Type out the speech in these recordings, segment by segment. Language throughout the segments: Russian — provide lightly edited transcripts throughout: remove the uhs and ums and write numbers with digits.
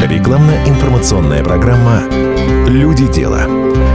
Рекламно-информационная программа «Люди дела».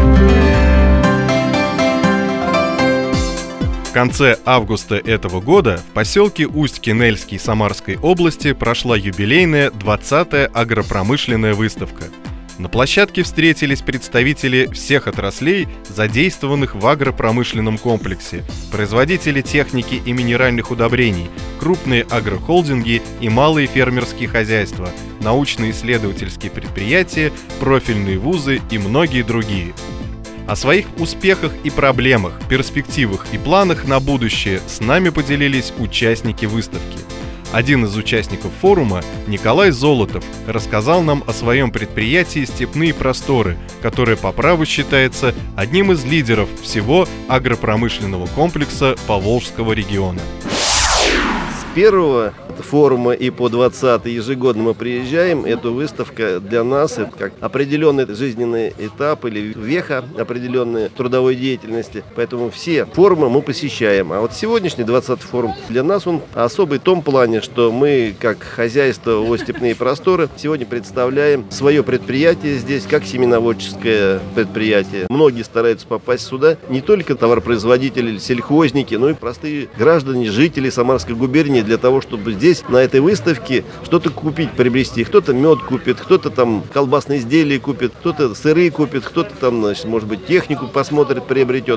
В конце августа этого года в поселке Усть-Кенельский Самарской области прошла юбилейная 20-я агропромышленная выставка. На площадке встретились представители всех отраслей, задействованных в агропромышленном комплексе, производители техники и минеральных удобрений, крупные агрохолдинги и малые фермерские хозяйства, научно-исследовательские предприятия, профильные вузы и многие другие. О своих успехах и проблемах, перспективах и планах на будущее с нами поделились участники выставки. Один из участников форума, Николай Золотов, рассказал нам о своем предприятии «Степные просторы», которое по праву считается одним из лидеров всего агропромышленного комплекса Поволжского региона. С первого форума и по 20-й ежегодно мы приезжаем. Эта выставка для нас это как определенный жизненный этап или веха определенной трудовой деятельности. Поэтому все форумы мы посещаем. А вот сегодняшний 20-й форум для нас он особый в том плане, что мы как хозяйство ООО «Степные просторы» сегодня представляем свое предприятие здесь как семеноводческое предприятие. Многие стараются попасть сюда не только товаропроизводители или сельхозники, но и простые граждане, жители Самарской губернии для того, чтобы здесь на этой выставке что-то купить, приобрести. Кто-то мед купит, кто-то там колбасные изделия купит, кто-то сыры купит, кто-то там, значит, может быть, технику посмотрит, приобретет.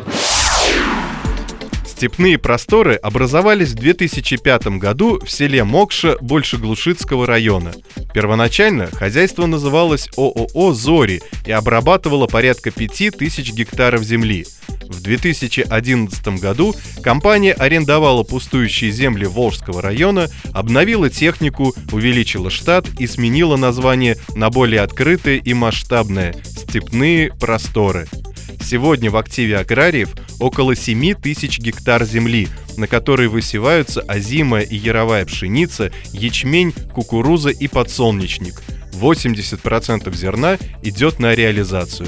Степные просторы образовались в 2005 году в селе Мокша Большеглушицкого района. Первоначально хозяйство называлось ООО «Зори» и обрабатывало порядка 5000 гектаров земли. В 2011 году компания арендовала пустующие земли Волжского района, обновила технику, увеличила штат и сменила название на более открытое и масштабное – «Степные просторы». Сегодня в активе аграриев около 7000 гектар земли, на которой высеваются озимая и яровая пшеница, ячмень, кукуруза и подсолнечник. 80% зерна идет на реализацию.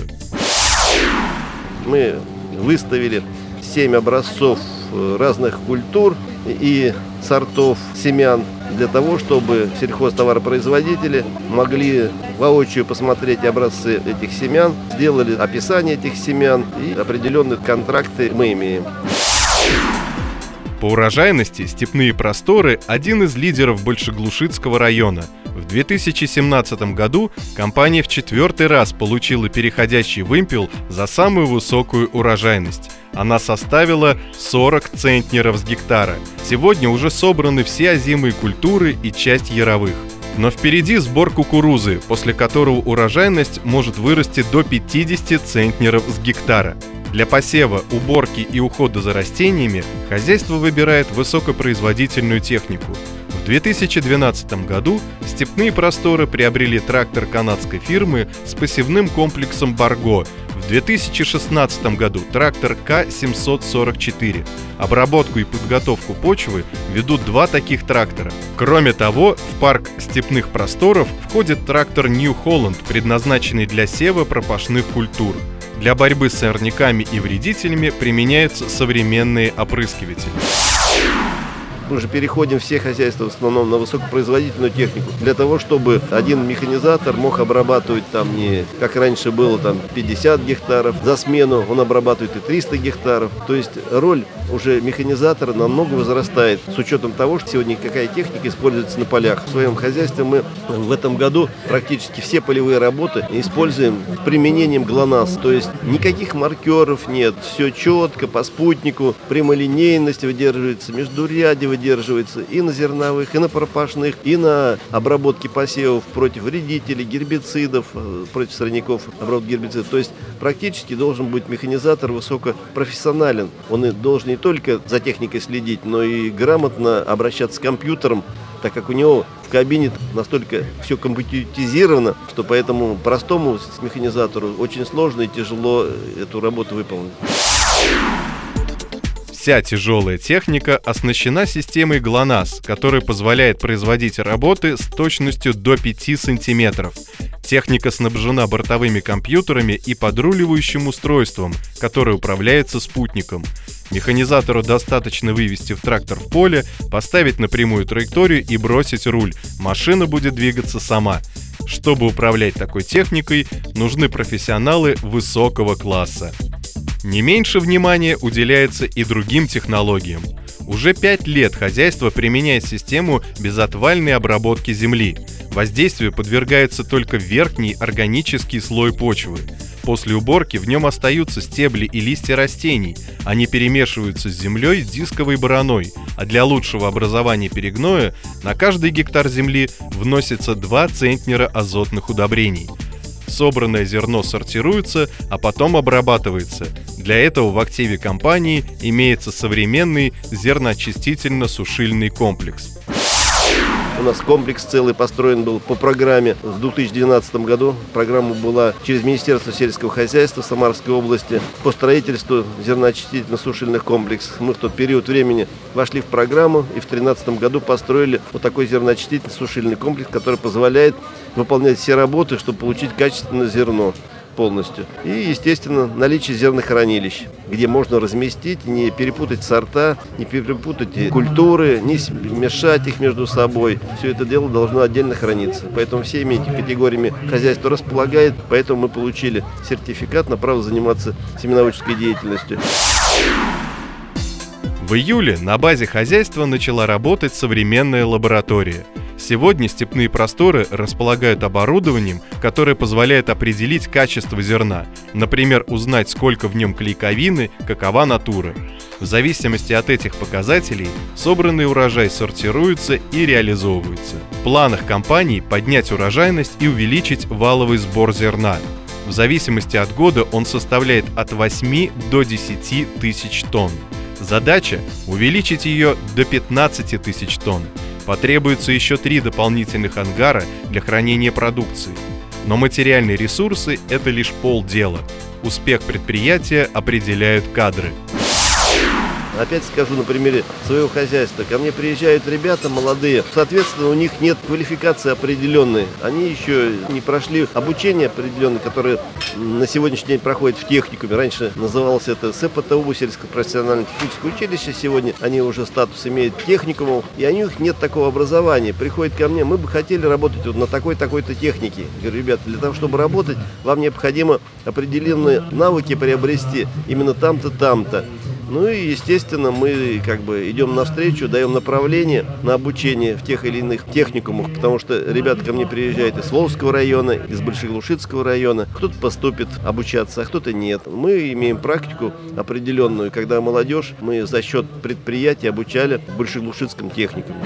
Мы выставили 7 образцов разных культур и сортов семян для того, чтобы сельхозтоваропроизводители могли воочию посмотреть образцы этих семян, сделали описание этих семян и определенные контракты мы имеем. По урожайности «Степные просторы» – один из лидеров Большеглушицкого района. В 2017 году компания в 4-й раз получила переходящий вымпел за самую высокую урожайность. Она составила 40 центнеров с гектара. Сегодня уже собраны все озимые культуры и часть яровых. Но впереди сбор кукурузы, после которого урожайность может вырасти до 50 центнеров с гектара. Для посева, уборки и ухода за растениями хозяйство выбирает высокопроизводительную технику. В 2012 году «Степные просторы» приобрели трактор канадской фирмы с посевным комплексом «Барго». В 2016 году трактор К-744. Обработку и подготовку почвы ведут 2 таких трактора. Кроме того, в парк «Степных просторов» входит трактор New Holland, предназначенный для сева пропашных культур. Для борьбы с сорняками и вредителями применяются современные опрыскиватели. Мы уже переходим все хозяйства в основном на высокопроизводительную технику, для того, чтобы один механизатор мог обрабатывать там не как раньше было там 50 гектаров за смену, он обрабатывает и 300 гектаров. То есть роль уже механизатора намного возрастает с учетом того, что сегодня какая техника используется на полях. В своем хозяйстве мы в этом году практически все полевые работы используем с применением ГЛОНАСС. То есть никаких маркеров нет, все четко по спутнику, прямолинейность выдерживается, междурядье выдерживается и на зерновых, и на пропашных, и на обработке посевов против вредителей, гербицидов, против сорняков, обработки гербицидов. То есть практически должен быть механизатор высокопрофессионален. Он и должен не только за техникой следить, но и грамотно обращаться с компьютером, так как у него в кабине настолько все компьютеризировано, что поэтому простому механизатору очень сложно и тяжело эту работу выполнить. Вся тяжелая техника оснащена системой ГЛОНАСС, которая позволяет производить работы с точностью до 5 сантиметров. Техника снабжена бортовыми компьютерами и подруливающим устройством, которое управляется спутником. Механизатору достаточно вывести в трактор в поле, поставить на прямую траекторию и бросить руль. Машина будет двигаться сама. Чтобы управлять такой техникой, нужны профессионалы высокого класса. Не меньше внимания уделяется и другим технологиям. Уже 5 лет хозяйство применяет систему безотвальной обработки земли. Воздействию подвергается только верхний органический слой почвы. После уборки в нем остаются стебли и листья растений. Они перемешиваются с землей дисковой бороной, а для лучшего образования перегноя на каждый гектар земли вносится 2 центнера азотных удобрений. Собранное зерно сортируется, а потом обрабатывается. Для этого в активе компании имеется современный зерноочистительно-сушильный комплекс. У нас комплекс целый построен был по программе в 2012 году. Программа была через Министерство сельского хозяйства Самарской области по строительству зерноочистительно-сушильных комплексов. Мы в тот период времени вошли в программу и в 2013 году построили вот такой зерноочистительно-сушильный комплекс, который позволяет выполнять все работы, чтобы получить качественное зерно полностью. И, естественно, наличие зернохранилищ, где можно разместить, не перепутать сорта, не перепутать культуры, не мешать их между собой. Все это дело должно отдельно храниться. Поэтому всеми этими категориями хозяйство располагает, поэтому мы получили сертификат на право заниматься семеноводческой деятельностью. В июле на базе хозяйства начала работать современная лаборатория. Сегодня степные просторы располагают оборудованием, которое позволяет определить качество зерна, например, узнать, сколько в нем клейковины, какова натура. В зависимости от этих показателей собранный урожай сортируется и реализовывается. В планах компании поднять урожайность и увеличить валовый сбор зерна. В зависимости от года он составляет от 8 до 10 тысяч тонн. Задача – увеличить ее до 15 тысяч тонн. Потребуется еще 3 дополнительных ангара для хранения продукции. Но материальные ресурсы – это лишь полдела. Успех предприятия определяют кадры. Опять скажу на примере своего хозяйства. Ко мне приезжают ребята молодые. Соответственно, у них нет квалификации определенной. Они еще не прошли обучение определенное, которое на сегодняшний день проходит в техникуме. Раньше называлось это СПТУ, сельско-профессионально-техническое училище. Сегодня они уже статус имеют техникумов. И у них нет такого образования. Приходят ко мне, мы бы хотели работать вот на такой-такой-то технике. Я говорю, ребята, для того, чтобы работать, вам необходимо определенные навыки приобрести именно там-то, там-то. Ну и, естественно, мы идем навстречу, даем направление на обучение в тех или иных техникумах, потому что ребята ко мне приезжают из Волжского района, из Большеглушицкого района. Кто-то поступит обучаться, а кто-то нет. Мы имеем практику определенную, когда молодежь мы за счет предприятий обучали в Большеглушицком техникуме.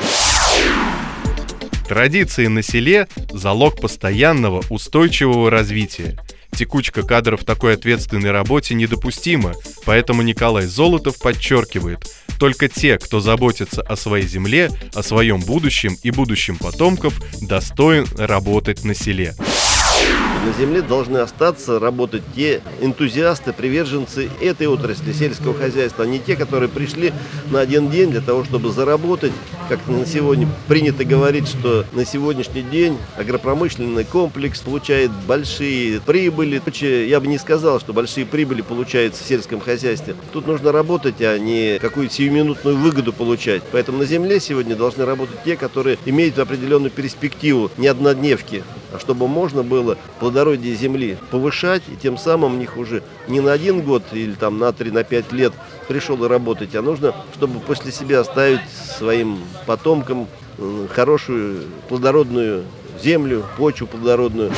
Традиции на селе – залог постоянного, устойчивого развития. Текучка кадров в такой ответственной работе недопустима, поэтому Николай Золотов подчеркивает, только те, кто заботится о своей земле, о своем будущем и будущем потомков, достоин работать на селе. На земле должны остаться работать те энтузиасты, приверженцы этой отрасли сельского хозяйства, а не те, которые пришли на один день для того, чтобы заработать. Как на сегодня принято говорить, что на сегодняшний день агропромышленный комплекс получает большие прибыли. Я бы не сказал, что большие прибыли получаются в сельском хозяйстве. Тут нужно работать, а не какую-то сиюминутную выгоду получать. Поэтому на земле сегодня должны работать те, которые имеют определенную перспективу, не однодневки, а чтобы можно было плодородие земли повышать, и тем самым у них уже не на 1 год или там на 3-5 лет пришел и работать, а нужно, чтобы после себя оставить своим потомкам хорошую плодородную землю, почву плодородную.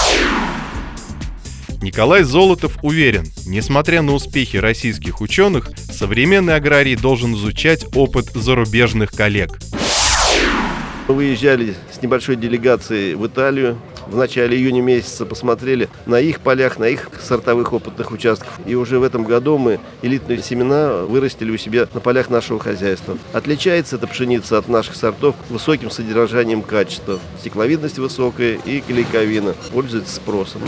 Николай Золотов уверен, несмотря на успехи российских ученых, современный аграрий должен изучать опыт зарубежных коллег. Мы выезжали с небольшой делегацией в Италию. В начале июня месяца посмотрели на их полях, на их сортовых опытных участках. И уже в этом году мы элитные семена вырастили у себя на полях нашего хозяйства. Отличается эта пшеница от наших сортов высоким содержанием качества. Стекловидность высокая и клейковина. Пользуется спросом.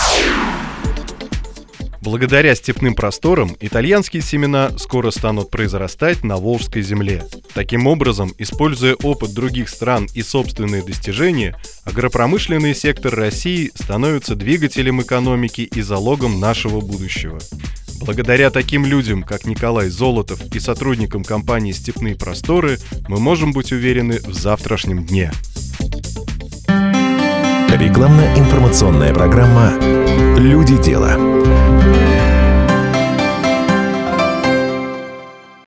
Благодаря степным просторам итальянские семена скоро станут произрастать на Волжской земле. Таким образом, используя опыт других стран и собственные достижения, агропромышленный сектор России становится двигателем экономики и залогом нашего будущего. Благодаря таким людям, как Николай Золотов и сотрудникам компании «Степные просторы», мы можем быть уверены в завтрашнем дне. Рекламно-информационная программа «Люди дела».